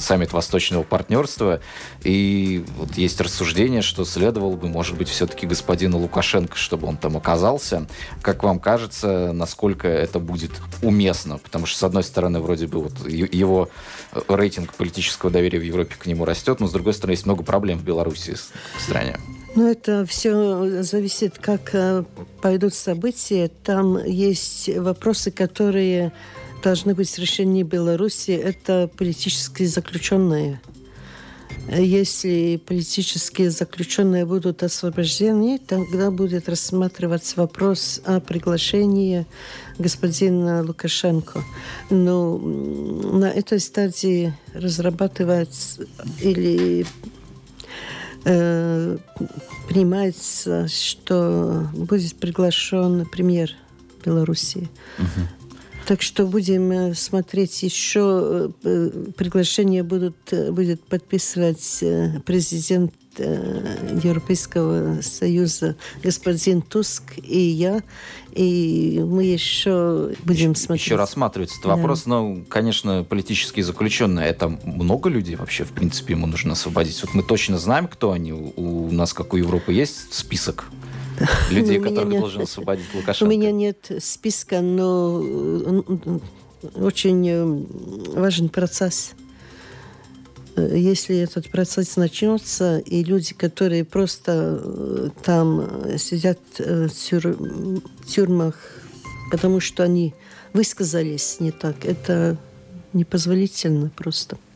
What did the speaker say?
саммит Восточного партнерства. И вот есть рассуждение, что следовало бы, может быть, все-таки господину Лукашенко, чтобы он там оказался. Как вам кажется, насколько это будет уместно? Потому что, с одной стороны, вроде бы вот его рейтинг политического доверия в Европе к нему растет, но, с другой стороны, есть много проблем в Беларуси в стране. Ну, это все зависит, как пойдут события. Там есть вопросы, которые должны быть решены Беларуси. Это политические заключенные. Если политические заключенные будут освобождены, тогда будет рассматриваться вопрос о приглашении господина Лукашенко. Но на этой стадии разрабатывается или принимается, что будет приглашен премьер Беларуси. Так что будем смотреть еще. Приглашение будет подписывать президент Европейского Союза господин Туск и я. И мы еще будем смотреть. Еще рассматривается этот вопрос. Но, конечно, политические заключенные, это много людей вообще, в принципе, ему нужно освободить. Вот мы точно знаем, кто они. У нас, как у Европы, есть список людей, которых должен освободить Лукашенко? У меня нет списка, но очень важен процесс. Если этот процесс начнется, и люди, которые просто там сидят в тюрьмах, потому что они высказались не так, это непозволительно просто.